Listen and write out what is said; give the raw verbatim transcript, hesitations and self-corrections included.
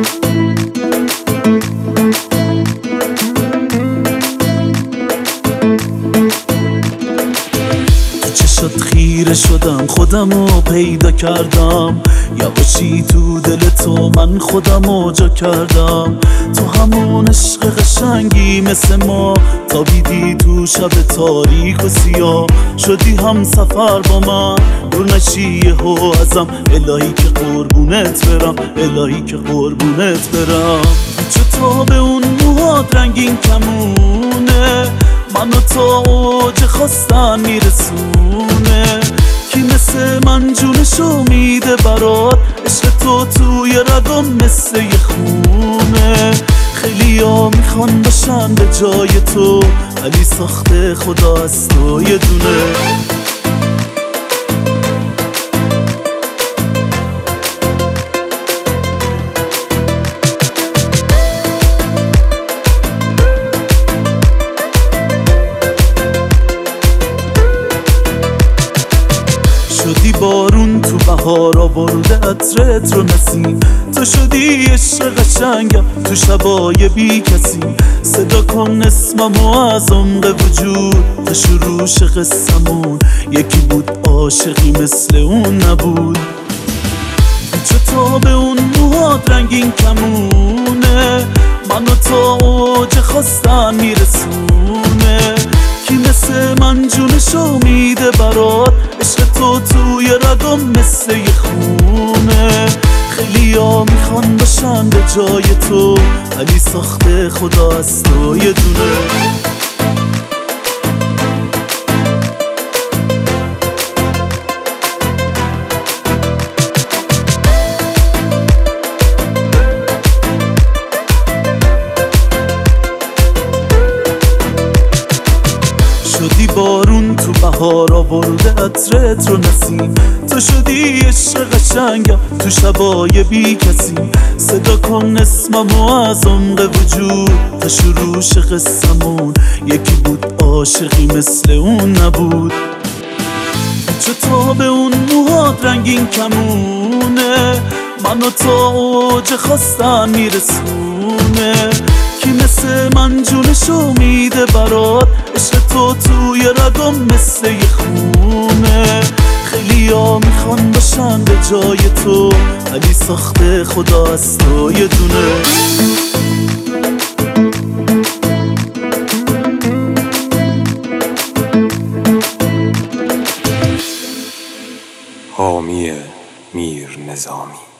چشات خیره شدم، خودمو پیدا کردم، یواشی تو دل تو من خودمو جا کردم. تو همون عشق قشنگی مثل ما تابیدی تو شب تاریک و سیاه، شدی هم سفر با من دور نشی یهو ازم. الهی که قربونت برم، الهی که قربونت برم. چطور به اون موهات رنگین کمونه، منو تا اوج خواستن میرسونه. کی مثل من جونشو میده برات، عشق تو توی رگم مثل یه خونه. خیلی ها میخوان باشن به جای تو، ولی ساخته خدا از تو یه دونه. شدی بارون تو بهار آورده عطرت رو نسیم، تو شدی عشق قشنگم تو شبای بی کسی. صدا کن اسممو از عمق وجود، تا شروعش قصمون یکی بود عاشقی مثل اون نبود. چطور به اون موهات رنگین کمونه، منو تا اوج خواستن میرسونه. کی مثل من جونشو میده برات، عشق تو توی رگم مثل یه خونه. خیلی ها میخوان باشن به جای تو، ولی ساخته خدا از تو یه دونه. شدی بارون تو بهار آورده عطرت رو نسیم، تو شدی عشق قشنگم تو شبای بی کسی. صدا کن اسممو از عمق وجود، تا شروعش قصمون یکی بود عاشقی مثل اون نبود. چطور به اون موهات رنگین کمونه، منو تا اوج خواستن میرسونه. کی مثل من جونشو میده برات، عشق تو توی رگم مثل یه خونه. خیلی ها میخوان باشن به جای تو، ولی ساخته خدا از تو یه دونه. حامی میر نظامی.